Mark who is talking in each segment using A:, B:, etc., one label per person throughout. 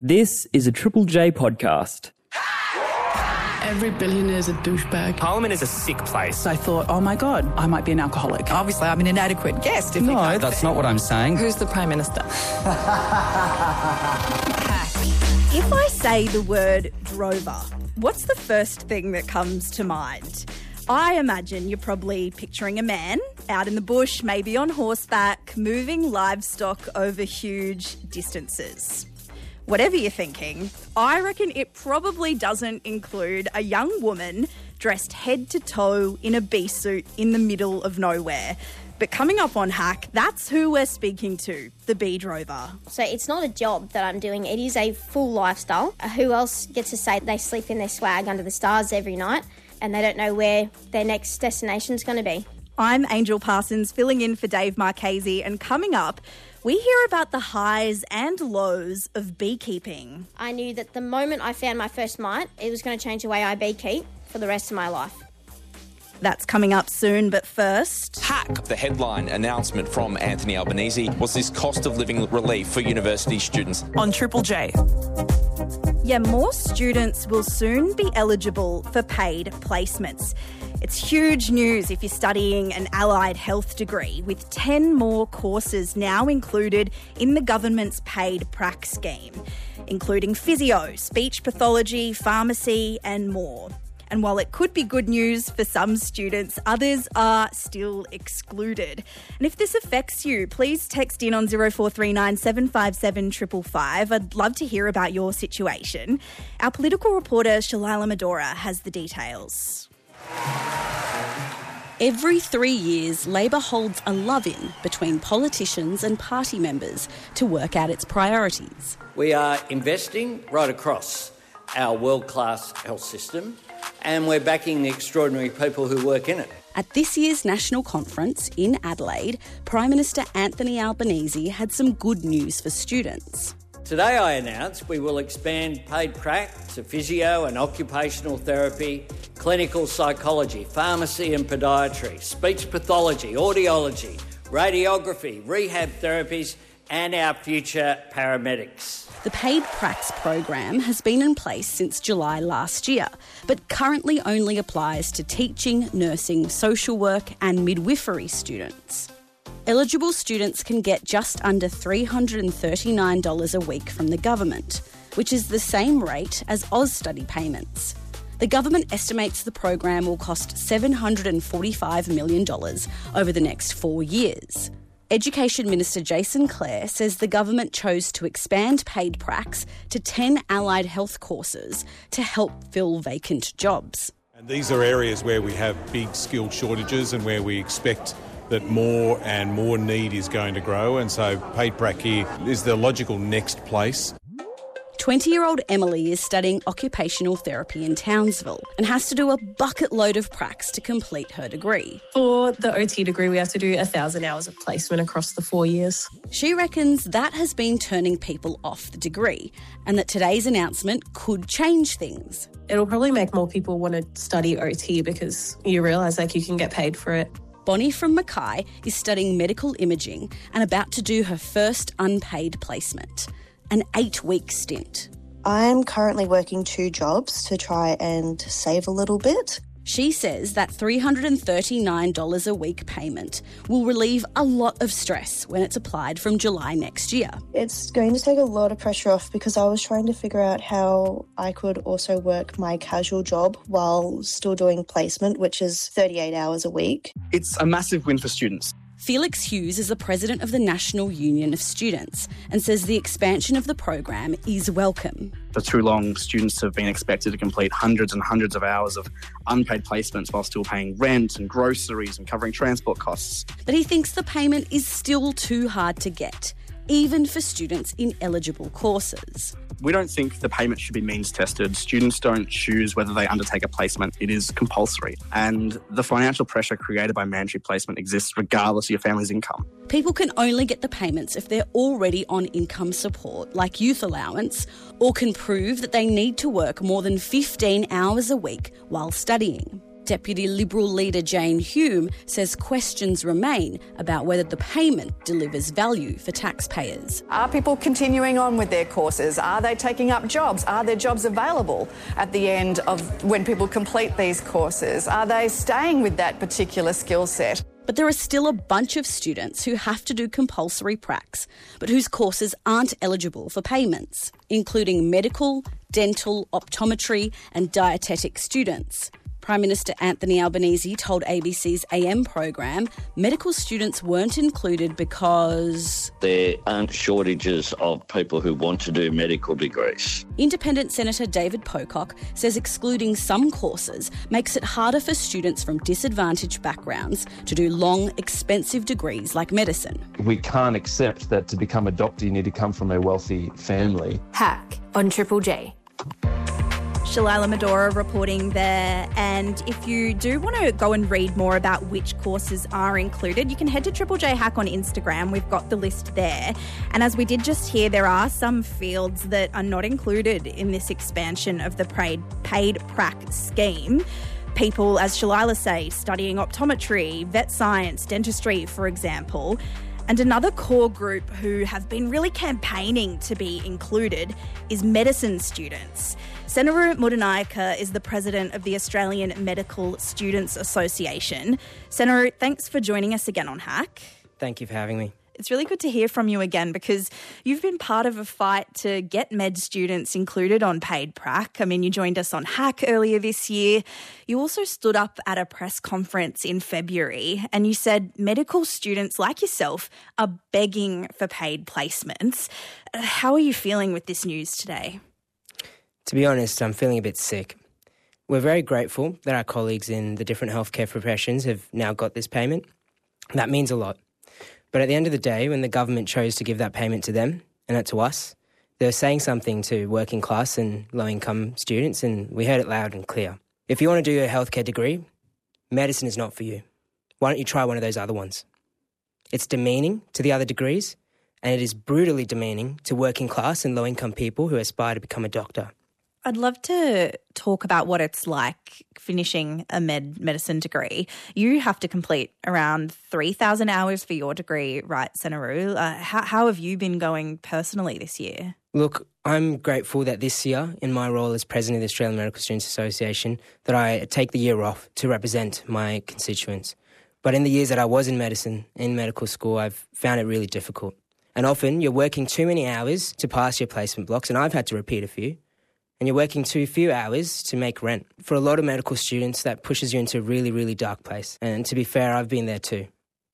A: This is a Triple J podcast.
B: Every billionaire is a douchebag.
C: Parliament is a sick place.
B: I thought, oh my God, I might be an alcoholic.
D: Obviously, I'm an inadequate guest.
A: No, that's not what I'm saying.
D: Who's the Prime Minister?
E: If I say the word drover, what's the first thing that comes to mind? I imagine you're probably picturing a man out in the bush, maybe on horseback, moving livestock over huge distances. Whatever you're thinking, I reckon it probably doesn't include a young woman dressed head to toe in a bee suit in the middle of nowhere. But coming up on Hack, that's who we're speaking to, the bee drover.
F: So it's not a job that I'm doing, it is a full lifestyle. Who else gets to say they sleep in their swag under the stars every night and they don't know where their next destination's going to be?
E: I'm Angel Parsons, filling in for Dave Marchese, and coming up, we hear about the highs and lows of beekeeping.
F: I knew that the moment I found my first mite, it was going to change the way I beekeep for the rest of my life.
E: That's coming up soon, but first...
C: Hack. The headline announcement from Anthony Albanese was this cost of living relief for university students.
D: On Triple J.
E: Yeah, more students will soon be eligible for paid placements. It's huge news if you're studying an allied health degree, with 10 more courses now included in the government's paid prac scheme, including physio, speech pathology, pharmacy and more. And while it could be good news for some students, others are still excluded. And if this affects you, please text in on 0439 757 555. I'd love to hear about your situation. Our political reporter, Shalila Medora, has the details. Every 3 years, Labor holds a love-in between politicians and party members to work out its priorities.
G: We are investing right across our world-class health system, and we're backing the extraordinary people who work in it.
E: At this year's national conference in Adelaide, Prime Minister Anthony Albanese had some good news for students.
G: Today I announce we will expand paid prac to physio and occupational therapy, clinical psychology, pharmacy and podiatry, speech pathology, audiology, radiography, rehab therapies and our future paramedics.
E: The paid pracs program has been in place since July last year, but currently only applies to teaching, nursing, social work and midwifery students. Eligible students can get just under $339 a week from the government, which is the same rate as AusStudy payments. The government estimates the program will cost $745 million over the next 4 years. Education Minister Jason Clare says the government chose to expand paid pracs to 10 allied health courses to help fill vacant jobs.
H: And these are areas where we have big skilled shortages and where we expect that more and more need is going to grow, and so paid prac here is the logical next place.
E: 20-year-old Emily is studying occupational therapy in Townsville and has to do a bucket load of pracs to complete her degree.
I: For the OT degree, we have to do 1,000 hours of placement across the 4 years.
E: She reckons that has been turning people off the degree and that today's announcement could change things.
I: It'll probably make more people want to study OT because you realise you can get paid for it.
E: Bonnie from Mackay is studying medical imaging and about to do her first unpaid placement, an 8-week stint.
J: I'm currently working 2 jobs to try and save a little bit.
E: She says that $339 a week payment will relieve a lot of stress when it's applied from July next year.
J: It's going to take a lot of pressure off because I was trying to figure out how I could also work my casual job while still doing placement, which is 38 hours a week.
K: It's a massive win for students.
E: Felix Hughes is the president of the National Union of Students and says the expansion of the program is welcome.
K: For too long, students have been expected to complete hundreds and hundreds of hours of unpaid placements while still paying rent and groceries and covering transport costs.
E: But he thinks the payment is still too hard to get, even for students in eligible courses.
K: We don't think the payment should be means tested. Students don't choose whether they undertake a placement. It is compulsory. And the financial pressure created by mandatory placement exists regardless of your family's income.
E: People can only get the payments if they're already on income support, like youth allowance, or can prove that they need to work more than 15 hours a week while studying.
L: Deputy Liberal leader Jane Hume says questions remain about whether the payment delivers value for taxpayers.
D: Are people continuing on with their courses? Are they taking up jobs? Are there jobs available at the end of when people complete these courses? Are they staying with that particular skill set?
L: But there are still a bunch of students who have to do compulsory pracs, but whose courses aren't eligible for payments, including medical, dental, optometry and dietetic students. Prime Minister Anthony Albanese told ABC's AM program medical students weren't included because
M: there aren't shortages of people who want to do medical degrees.
L: Independent Senator David Pocock says excluding some courses makes it harder for students from disadvantaged backgrounds to do long, expensive degrees like medicine.
N: We can't accept that to become a doctor you need to come from a wealthy family.
E: Hack on Triple J. Shalila Medora reporting there, and if you do want to go and read more about which courses are included, you can head to Triple J Hack on Instagram. We've got the list there. And as we did just hear, there are some fields that are not included in this expansion of the paid prac scheme. People, as Shalila say, studying optometry, vet science, dentistry, for example. And another core group who have been really campaigning to be included is medicine students. Senaru Mudanayake is the president of the Australian Medical Students Association. Senaru, thanks for joining us again on Hack.
O: Thank you for having me.
E: It's really good to hear from you again because you've been part of a fight to get med students included on paid prac. I mean, you joined us on Hack earlier this year. You also stood up at a press conference in February and you said medical students like yourself are begging for paid placements. How are you feeling with this news today?
O: To be honest, I'm feeling a bit sick. We're very grateful that our colleagues in the different healthcare professions have now got this payment. That means a lot. But at the end of the day, when the government chose to give that payment to them and not to us, they were saying something to working class and low-income students, and we heard it loud and clear. If you want to do a healthcare degree, medicine is not for you. Why don't you try one of those other ones? It's demeaning to the other degrees, and it is brutally demeaning to working class and low-income people who aspire to become a doctor.
E: I'd love to talk about what it's like finishing a medicine degree. You have to complete around 3,000 hours for your degree, right, Senaru? How have you been going personally this year?
O: Look, I'm grateful that this year, in my role as president of the Australian Medical Students Association, that I take the year off to represent my constituents. But in the years that I was in medicine, in medical school, I've found it really difficult. And often you're working too many hours to pass your placement blocks, and I've had to repeat a few. And you're working too few hours to make rent. For a lot of medical students, that pushes you into a really, really dark place. And to be fair, I've been there too.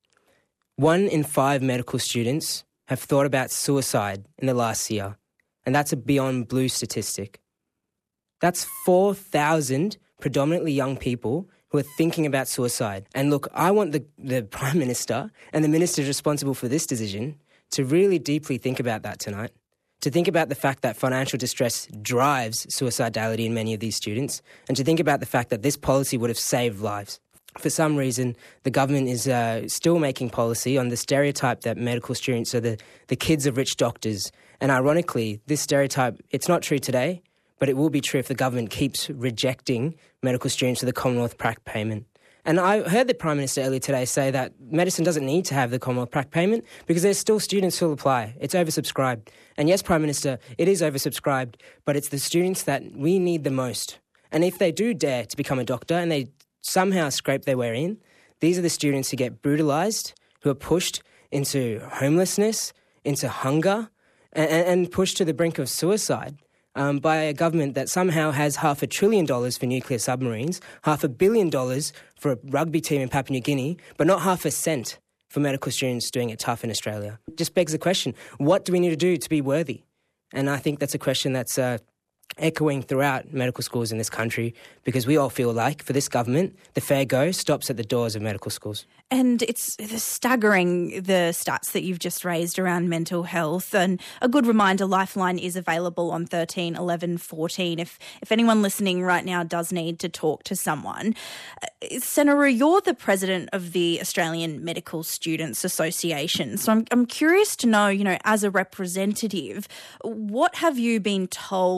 O: 1 in 5 medical students have thought about suicide in the last year. And that's a beyond blue statistic. That's 4,000 predominantly young people who are thinking about suicide. And look, I want the Prime Minister and the ministers responsible for this decision to really deeply think about that tonight. To think about the fact that financial distress drives suicidality in many of these students, and to think about the fact that this policy would have saved lives. For some reason, the government is still making policy on the stereotype that medical students are the kids of rich doctors. And ironically, this stereotype, it's not true today, but it will be true if the government keeps rejecting medical students with the Commonwealth prac payment. And I heard the Prime Minister earlier today say that medicine doesn't need to have the Commonwealth prac payment because there's still students who will apply. It's oversubscribed. And yes, Prime Minister, it is oversubscribed, but it's the students that we need the most. And if they do dare to become a doctor and they somehow scrape their way in, these are the students who get brutalised, who are pushed into homelessness, into hunger, and pushed to the brink of suicide. By a government that somehow has $500 billion for nuclear submarines, $500 million for a rugby team in Papua New Guinea, but not half a cent for medical students doing it tough in Australia. It just begs the question, what do we need to do to be worthy? And I think that's a question that's echoing throughout medical schools in this country because we all feel like, for this government, the fair go stops at the doors of medical schools. And it's staggering, the stats that you've just raised around mental health. And a good reminder, Lifeline is available on 13 11 14 if anyone listening right now does need to talk to someone. Senaru, you're the president of the Australian Medical Students Association. So I'm curious to know, as a representative, what have you been told about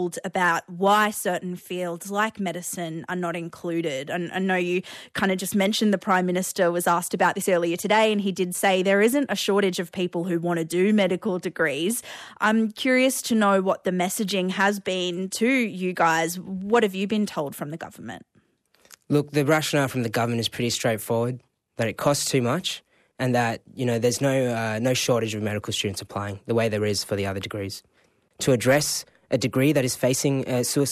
E: about why certain fields like medicine are not included. And I know you kind of just mentioned the Prime Minister was asked about this earlier today, and he did say there isn't a shortage of people who want to do medical degrees. I'm curious to know what the messaging has been to you guys. What have you been told from the government?
O: Look, the rationale from the government is pretty straightforward, that it costs too much and that, there's no shortage of medical students applying the way there is for the other degrees. To address a degree that is facing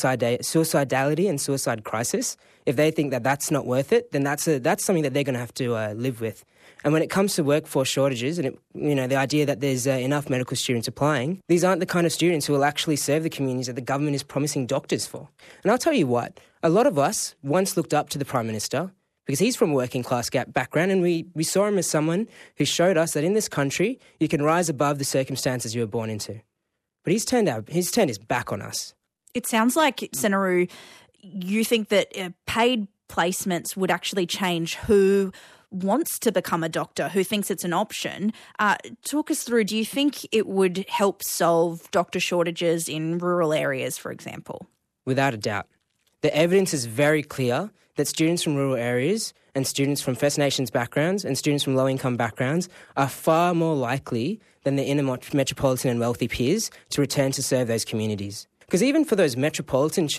O: suicidality and suicide crisis, if they think that that's not worth it, then that's something that they're going to have to live with. And when it comes to workforce shortages and, the idea that there's enough medical students applying, these aren't the kind of students who will actually serve the communities that the government is promising doctors for. And I'll tell you what, a lot of us once looked up to the Prime Minister because he's from a working class background, and we saw him as someone who showed us that in this country you can rise above the circumstances you were born into. But he's turned his back on us.
E: It sounds like, Senaru, you think that paid placements would actually change who wants to become a doctor, who thinks it's an option. Talk us through, do you think it would help solve doctor shortages in rural areas, for example?
O: Without a doubt. The evidence is very clear that students from rural areas and students from First Nations backgrounds and students from low-income backgrounds are far more likely than the inner metropolitan and wealthy peers to return to serve those communities. Because even for those metropolitan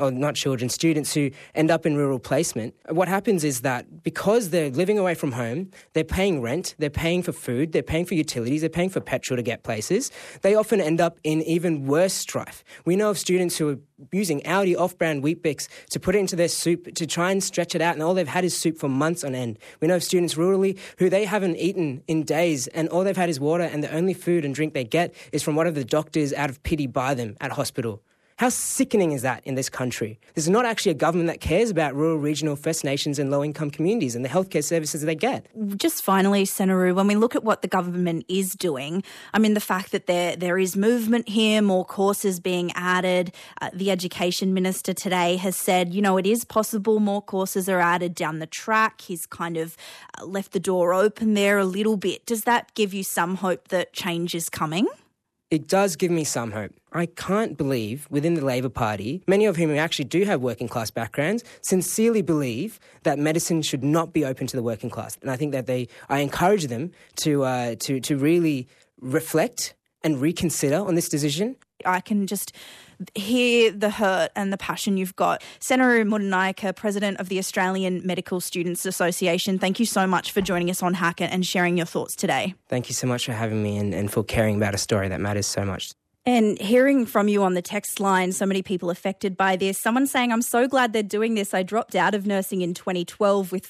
O: students who end up in rural placement, what happens is that because they're living away from home, they're paying rent, they're paying for food, they're paying for utilities, they're paying for petrol to get places, they often end up in even worse strife. We know of students who are using Audi off-brand Weet-Bix to put it into their soup to try and stretch it out, and all they've had is soup for months on end. We know of students rurally who they haven't eaten in days, and all they've had is water, and the only food and drink they get is from whatever the doctors out of pity buy them at hospital. How sickening is that in this country? This is not actually a government that cares about rural, regional, First Nations and low-income communities and the healthcare services they get.
E: Just finally, Senaru, when we look at what the government is doing, the fact that there is movement here, more courses being added, the Education Minister today has said, it is possible more courses are added down the track. He's kind of left the door open there a little bit. Does that give you some hope that change is coming?
O: It does give me some hope. I can't believe within the Labor Party, many of whom actually do have working class backgrounds, sincerely believe that medicine should not be open to the working class. And I think that I encourage them to really reflect and reconsider on this decision.
E: I can just hear the hurt and the passion you've got. Senaru Muranayake, President of the Australian Medical Students Association, thank you so much for joining us on Hack and sharing your thoughts today.
O: Thank you so much for having me and for caring about a story that matters so much.
E: And hearing from you on the text line, so many people affected by this. Someone saying, I'm so glad they're doing this. I dropped out of nursing in 2012 with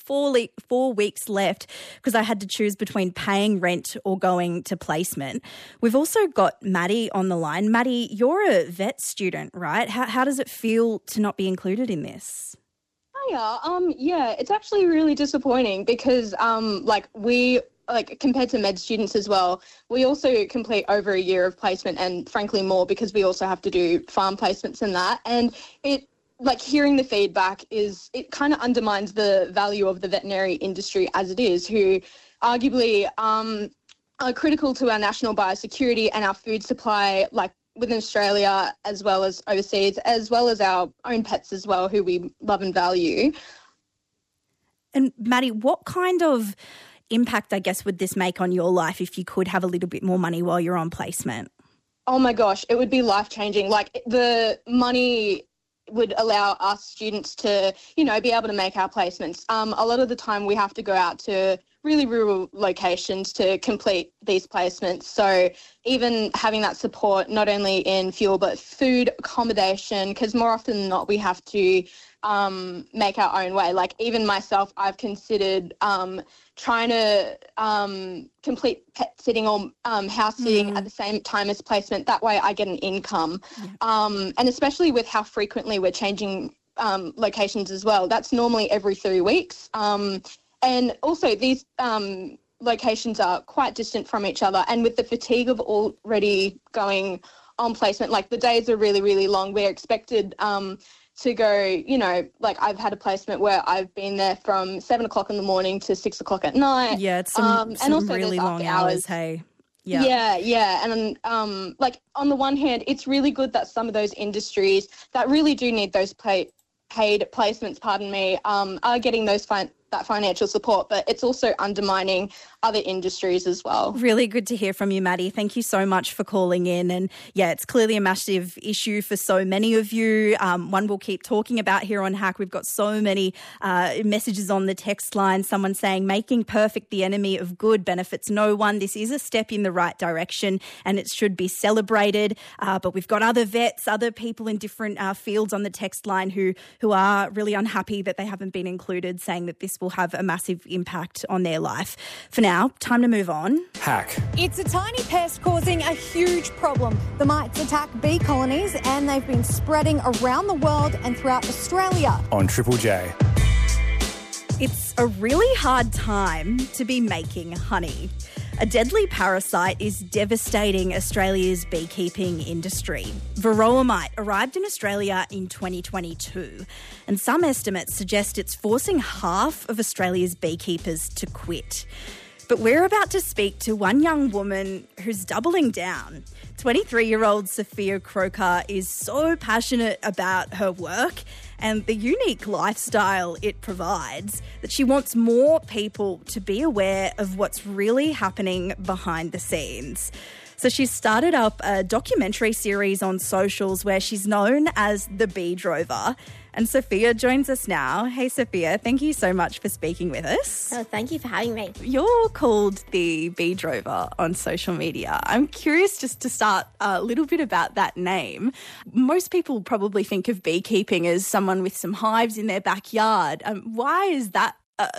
E: 4 weeks left because I had to choose between paying rent or going to placement. We've also got Maddie on the line. Maddie, you're a vet student, right? How does it feel to not be included in this?
P: Yeah, it's actually really disappointing because compared to med students as well, we also complete over a year of placement and frankly more because we also have to do farm placements and that. And hearing the feedback it kind of undermines the value of the veterinary industry as it is, who arguably are critical to our national biosecurity and our food supply, within Australia as well as overseas, as well as our own pets as well, who we love and value.
E: And Maddie, what kind of impact, I guess, would this make on your life if you could have a little bit more money while you're on placement?
P: Oh my gosh, it would be life-changing. The money would allow us students to, be able to make our placements. A lot of the time we have to go out to really rural locations to complete these placements. So even having that support, not only in fuel, but food, accommodation, because more often than not, we have to make our own way. Even myself, I've considered trying to complete pet sitting or house sitting at the same time as placement. That way I get an income. Yeah. And especially with how frequently we're changing locations as well. That's normally every 3 weeks. And also these locations are quite distant from each other. And with the fatigue of already going on placement, the days are really, really long. We're expected to go, I've had a placement where I've been there from 7 o'clock in the morning to 6 o'clock at night.
E: Yeah, it's some
P: and also
E: really long hours, hey.
P: Yeah. And like on the one hand, it's really good that some of those industries that really do need those paid placements, are getting those that financial support, but it's also undermining other industries as well.
E: Really good to hear from you, Maddie. Thank you so much for calling in. And yeah, it's clearly a massive issue for so many of you. One we'll keep talking about here on Hack. We've got so many messages on the text line. Someone saying, making perfect the enemy of good benefits no one. This is a step in the right direction and it should be celebrated. But we've got other vets, other people in different fields on the text line who are really unhappy that they haven't been included, saying that this will have a massive impact on their life. For now, time to move on.
A: Hack.
Q: It's a tiny pest causing a huge problem. The mites attack bee colonies and they've been spreading around the world and throughout Australia.
A: On Triple J.
E: It's a really hard time to be making honey. A deadly parasite is devastating Australia's beekeeping industry. Varroa mite arrived in Australia in 2022, and some estimates suggest it's forcing half of Australia's beekeepers to quit. But we're about to speak to one young woman who's doubling down. 23-year-old Sophia Croker is so passionate about her work and the unique lifestyle it provides that she wants more people to be aware of what's really happening behind the scenes. So she's started up a documentary series on socials where she's known as the Bee Drover. And Sophia joins us now. Hey, Sophia, thank you so much for speaking with us.
F: Oh, thank you for having me.
E: You're called the Bee Drover on social media. I'm curious just to start a little bit about that name. Most people probably think of beekeeping as someone with some hives in their backyard. Why is that?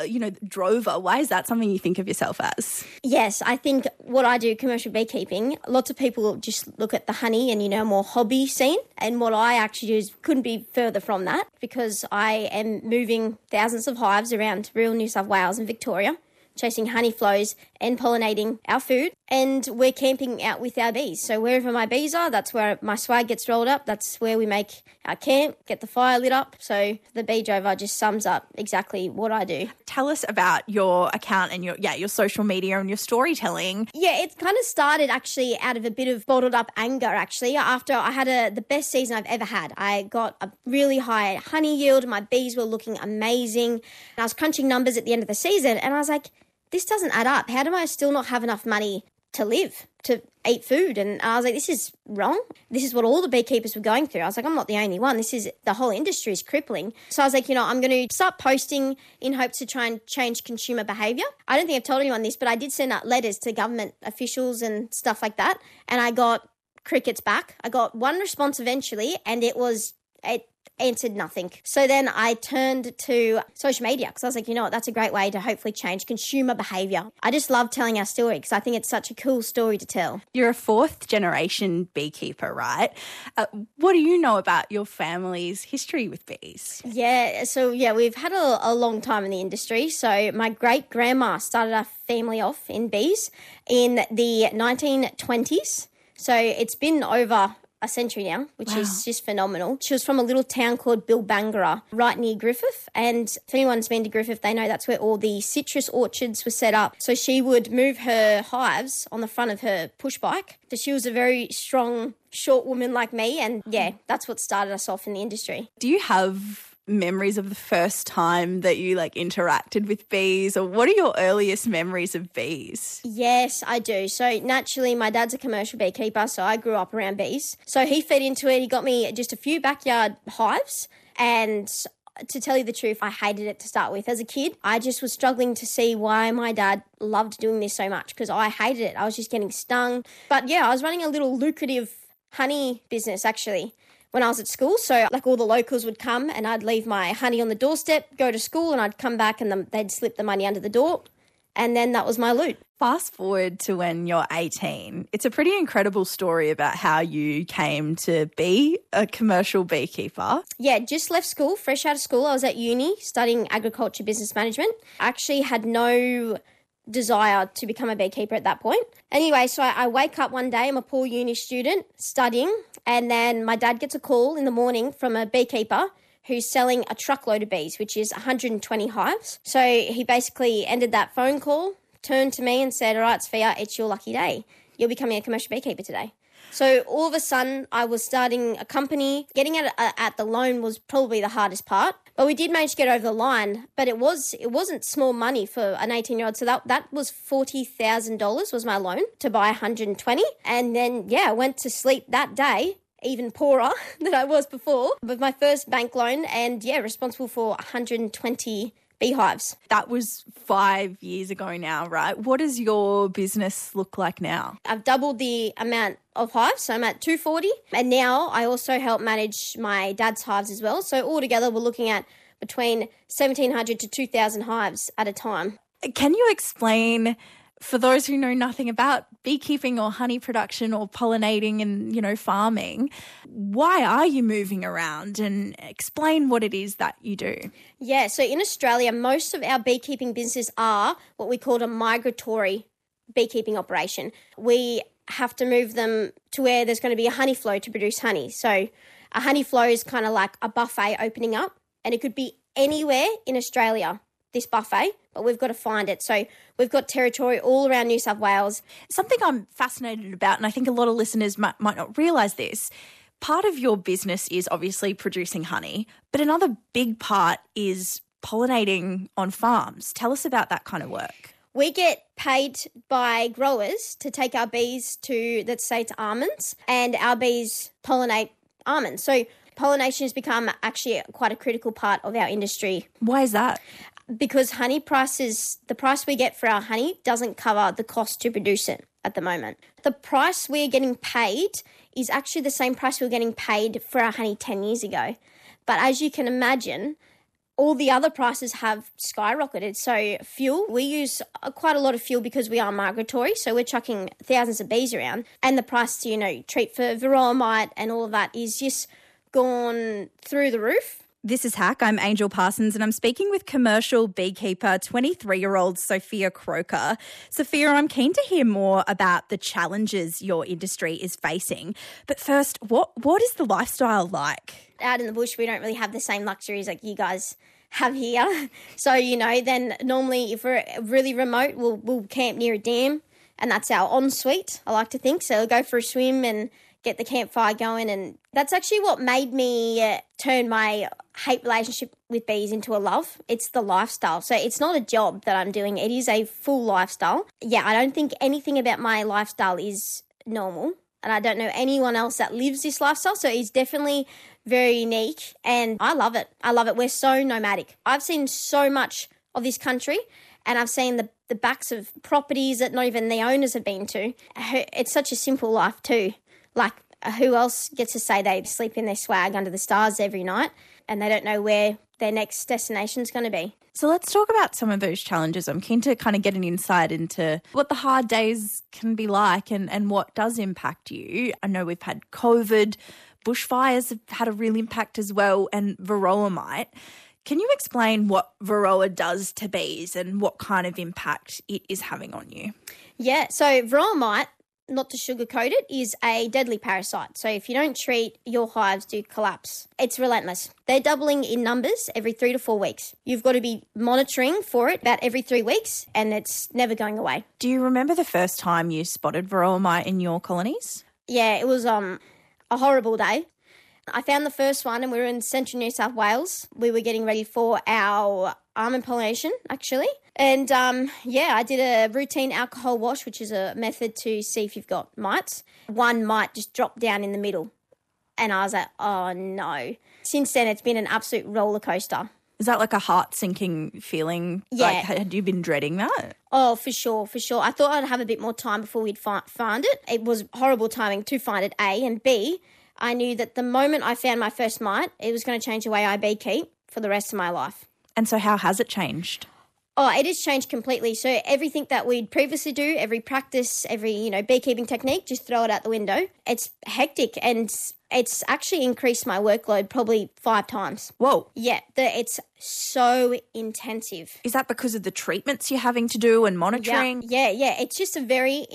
E: Drover, why is that something you think of yourself as?
F: Yes, I think what I do, commercial beekeeping, lots of people just look at the honey and, more hobby scene. And what I actually do is couldn't be further from that because I am moving thousands of hives around rural New South Wales and Victoria, chasing honey flows and pollinating our food. And we're camping out with our bees. So wherever my bees are, that's where my swag gets rolled up. That's where we make our camp, get the fire lit up. So the Bee Drover just sums up exactly what I do.
E: Tell us about your account and your social media and your storytelling.
F: Yeah, it kind of started actually out of a bit of bottled up anger actually. After I had the best season I've ever had. I got a really high honey yield. My bees were looking amazing. And I was crunching numbers at the end of the season and I was like, this doesn't add up. How do I still not have enough money to live, to eat food? And I was like, this is wrong. This is what all the beekeepers were going through. I was like, I'm not the only one. The whole industry is crippling. So I was like, I'm going to start posting in hopes to try and change consumer behaviour. I don't think I've told anyone this, but I did send out letters to government officials and stuff like that. And I got crickets back. I got one response eventually, and it answered nothing. So then I turned to social media because I was like, that's a great way to hopefully change consumer behaviour. I just love telling our story because I think it's such a cool story to tell.
E: You're a fourth generation beekeeper, right? What do you know about your family's history with bees?
F: We've had a long time in the industry. So my great-grandma started our family off in bees in the 1920s. So it's been over a century now, which is just phenomenal. She was from a little town called Bilbangara, right near Griffith. And if anyone's been to Griffith, they know that's where all the citrus orchards were set up. So she would move her hives on the front of her push bike. So she was a very strong, short woman like me. And that's what started us off in the industry.
E: Do you have memories of the first time that you interacted with bees, or what are your earliest memories of bees?
F: Yes, I do. So naturally, my dad's a commercial beekeeper, so I grew up around bees. So he fed into it. He got me just a few backyard hives, and to tell you the truth, I hated it to start with. As a kid, I just was struggling to see why my dad loved doing this so much because I hated it. I was just getting stung. But I was running a little lucrative honey business actually when I was at school. So all the locals would come and I'd leave my honey on the doorstep, go to school, and I'd come back and they'd slip the money under the door. And then that was my loot.
E: Fast forward to when you're 18. It's a pretty incredible story about how you came to be a commercial beekeeper.
F: Yeah, just left school, fresh out of school. I was at uni studying agriculture business management. I actually had no desire to become a beekeeper at that point. Anyway, so I wake up one day, I'm a poor uni student studying, and then my dad gets a call in the morning from a beekeeper who's selling a truckload of bees, which is 120 hives. So he basically ended that phone call, turned to me and said, all right, Sophia, it's your lucky day. you're becoming a commercial beekeeper today. So all of a sudden, I was starting a company. Getting at the loan was probably the hardest part, but we did manage to get over the line. But it wasn't small money for an 18-year-old. So that was $40,000 was my loan to buy 120. And then, I went to sleep that day, even poorer than I was before, with my first bank loan and, responsible for 120 beehives.
R: That was 5 years ago now, right? What does your business look like now?
F: I've doubled the amount of hives, so I'm at 240. And now I also help manage my dad's hives as well. So altogether, we're looking at between 1,700 to 2,000 hives at a time.
R: Can you explain, for those who know nothing about beekeeping or honey production or pollinating and, farming, why are you moving around, and explain what it is that you do?
F: Yeah, so in Australia, most of our beekeeping businesses are what we call a migratory beekeeping operation. We have to move them to where there's going to be a honey flow to produce honey. So a honey flow is kind of like a buffet opening up, and it could be anywhere in Australia, this buffet, but we've got to find it. So we've got territory all around New South Wales.
R: Something I'm fascinated about, and I think a lot of listeners might not realise this, part of your business is obviously producing honey, but another big part is pollinating on farms. Tell us about that kind of work.
F: We get paid by growers to take our bees to, let's say, to almonds, and our bees pollinate almonds. So pollination has become actually quite a critical part of our industry.
R: Why is that?
F: Because honey prices, the price we get for our honey doesn't cover the cost to produce it at the moment. The price we're getting paid is actually the same price we were getting paid for our honey 10 years ago. But as you can imagine, all the other prices have skyrocketed. So fuel, we use quite a lot of fuel because we are migratory. So we're chucking thousands of bees around. And the price to, treat for varroa mite and all of that is just gone through the roof.
E: This is Hack. I'm Angel Parsons, and I'm speaking with commercial beekeeper, 23-year-old Sophia Croker. Sophia, I'm keen to hear more about the challenges your industry is facing. But first, what is the lifestyle like?
F: Out in the bush, we don't really have the same luxuries like you guys have here. So, then normally if we're really remote, we'll camp near a dam, and that's our ensuite, I like to think. So we'll go for a swim and get the campfire going, and that's actually what made me turn my hate relationship with bees into a love. It's the lifestyle. So it's not a job that I'm doing. It is a full lifestyle. Yeah, I don't think anything about my lifestyle is normal, and I don't know anyone else that lives this lifestyle. So it's definitely very unique, and I love it. I love it. We're so nomadic. I've seen so much of this country, and I've seen the backs of properties that not even the owners have been to. It's such a simple life too. Like, who else gets to say they sleep in their swag under the stars every night and they don't know where their next destination is going to be?
R: So let's talk about some of those challenges. I'm keen to kind of get an insight into what the hard days can be like and what does impact you. I know we've had COVID, bushfires have had a real impact as well, and varroa mite. Can you explain what varroa does to bees and what kind of impact it is having on you?
F: Yeah, so varroa mite, not to sugarcoat it, is a deadly parasite. So if you don't treat, your hives do collapse. It's relentless. They're doubling in numbers every 3 to 4 weeks. You've got to be monitoring for it about every 3 weeks, and it's never going away.
R: Do you remember the first time you spotted varroa mite in your colonies?
F: Yeah, it was a horrible day. I found the first one, and we were in central New South Wales. We were getting ready for our almond pollination, actually. And, I did a routine alcohol wash, which is a method to see if you've got mites. One mite just dropped down in the middle. And I was like, oh, no. Since then, it's been an absolute roller coaster.
R: Is that like a heart-sinking feeling?
F: Yeah.
R: Like, had you been dreading that?
F: Oh, for sure. I thought I'd have a bit more time before we'd find it. It was horrible timing to find it, A. And B, I knew that the moment I found my first mite, it was going to change the way I beekeep for the rest of my life.
R: And so how has it changed?
F: Oh, it has changed completely. So everything that we'd previously do, every practice, every, beekeeping technique, just throw it out the window. It's hectic, and it's actually increased my workload probably 5 times.
R: Whoa.
F: Yeah, it's so intensive.
R: Is that because of the treatments you're having to do and monitoring?
F: Yeah. It's just a very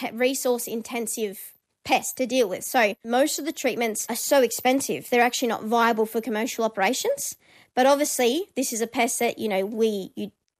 F: resource-intensive pest to deal with. So most of the treatments are so expensive, they're actually not viable for commercial operations. But obviously, this is a pest that, you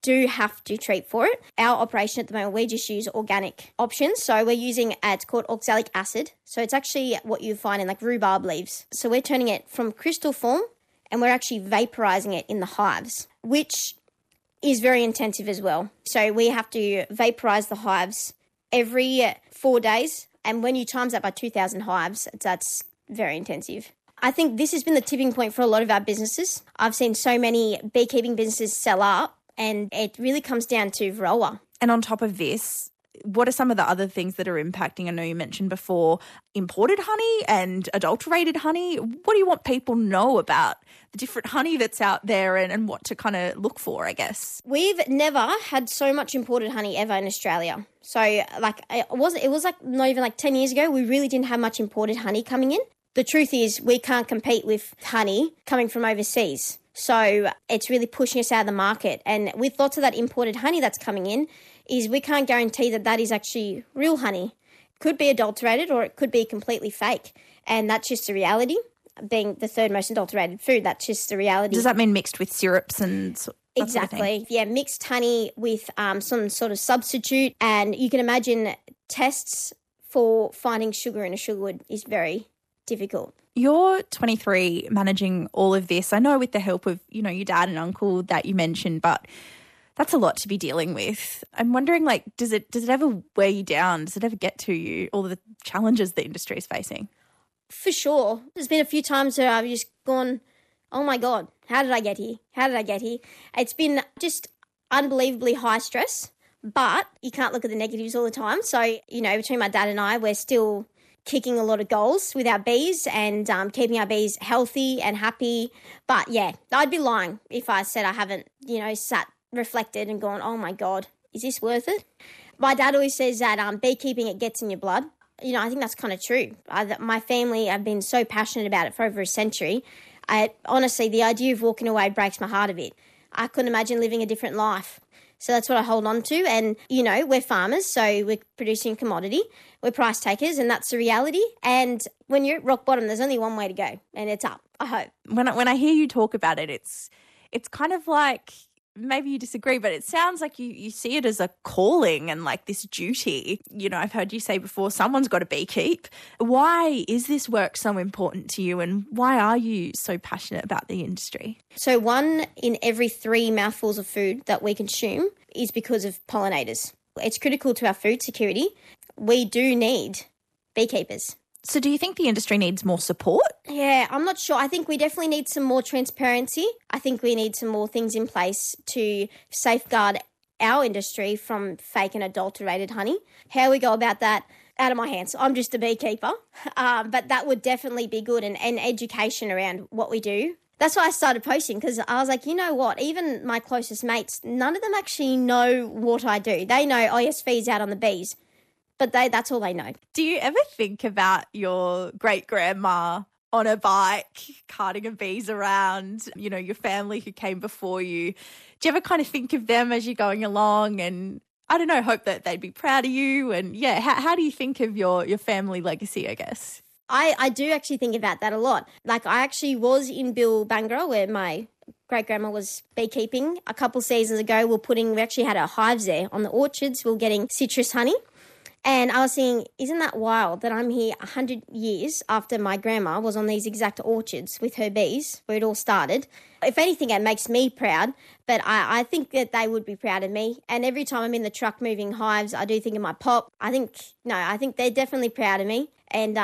F: do have to treat for it. Our operation at the moment, we just use organic options. So we're using, it's called oxalic acid. So it's actually what you find in like rhubarb leaves. So we're turning it from crystal form and we're actually vaporizing it in the hives, which is very intensive as well. So we have to vaporize the hives every 4 days. And when you times that by 2,000 hives, that's very intensive. I think this has been the tipping point for a lot of our businesses. I've seen so many beekeeping businesses sell up, and it really comes down to varroa.
R: And on top of this, what are some of the other things that are impacting? I know you mentioned before imported honey and adulterated honey. What do you want people to know about the different honey that's out there and what to kind of look for, I guess?
F: We've never had so much imported honey ever in Australia. So like it was like not even like 10 years ago, we really didn't have much imported honey coming in. The truth is we can't compete with honey coming from overseas. So it's really pushing us out of the market. And with lots of that imported honey that's coming in, is we can't guarantee that that is actually real honey. It could be adulterated or it could be completely fake. And that's just the reality. Being the third most adulterated food, that's just the reality.
R: Does that mean mixed with syrups and
F: exactly.
R: Sort of thing?
F: Yeah, mixed honey with some sort of substitute. And you can imagine tests for finding sugar in a sugar wood is very difficult.
R: You're 23, managing all of this. I know with the help of, your dad and uncle that you mentioned, but that's a lot to be dealing with. I'm wondering, does it ever wear you down? Does it ever get to you, all the challenges the industry is facing?
F: For sure. There's been a few times where I've just gone, oh my God, how did I get here? How did I get here? It's been just unbelievably high stress, but you can't look at the negatives all the time. So, between my dad and I, we're still kicking a lot of goals with our bees and keeping our bees healthy and happy. But yeah, I'd be lying if I said I haven't, sat, reflected and gone, oh my God, is this worth it? My dad always says that beekeeping, it gets in your blood. I think that's kind of true. My family have been so passionate about it for over a century. Honestly, the idea of walking away breaks my heart a bit. I couldn't imagine living a different life. So that's what I hold on to. And, we're farmers, so we're producing commodity. We're price takers, and that's the reality. And when you're at rock bottom, there's only one way to go, and it's up, I hope.
R: When I hear you talk about it, it's kind of like, maybe you disagree, but it sounds like you see it as a calling and like this duty. I've heard you say before, someone's got to beekeep. Why is this work so important to you, and why are you so passionate about the industry? So 1 in every 3 mouthfuls of food that we consume is because of pollinators. It's critical to our food security. We do need beekeepers. So do you think the industry needs more support? Yeah, I'm not sure. I think we definitely need some more transparency. I think we need some more things in place to safeguard our industry from fake and adulterated honey. How we go about that, out of my hands. I'm just a beekeeper. But that would definitely be good, and education around what we do. That's why I started posting, because I was like, you know what, even my closest mates, none of them actually know what I do. They know, oh yes, Fee's out on the bees. But that's all they know. Do you ever think about your great-grandma on a bike, carting of bees around, your family who came before you? Do you ever kind of think of them as you're going along and, I don't know, hope that they'd be proud of you? And, yeah, how do you think of your family legacy, I guess? I do actually think about that a lot. Like, I actually was in Bilbangara where my great-grandma was beekeeping a couple seasons ago. We actually had our hives there on the orchards. We were getting citrus honey. And I was thinking, isn't that wild that I'm here 100 years after my grandma was on these exact orchards with her bees where it all started? If anything, it makes me proud, but I think that they would be proud of me. And every time I'm in the truck moving hives, I do think of my pop. I think they're definitely proud of me, and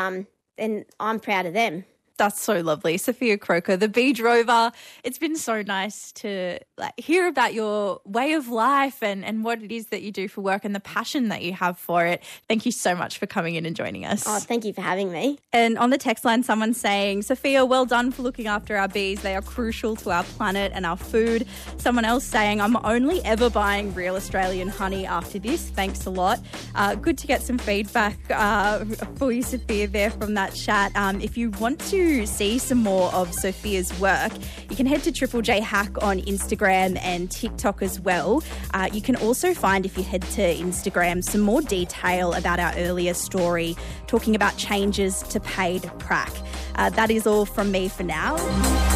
R: I'm proud of them. That's so lovely. Sophia Croker, the Bee Drover. It's been so nice to hear about your way of life and what it is that you do for work and the passion that you have for it. Thank you so much for coming in and joining us. Oh, thank you for having me. And on the text line, someone's saying, Sophia, well done for looking after our bees. They are crucial to our planet and our food. Someone else saying, I'm only ever buying real Australian honey after this. Thanks a lot. Good to get some feedback for you, Sophia, there from that chat. If you want to see some more of Sophia's work, you can head to Triple J Hack on Instagram and TikTok as well. You can also find, if you head to Instagram, some more detail about our earlier story talking about changes to paid prac. That is all from me for now.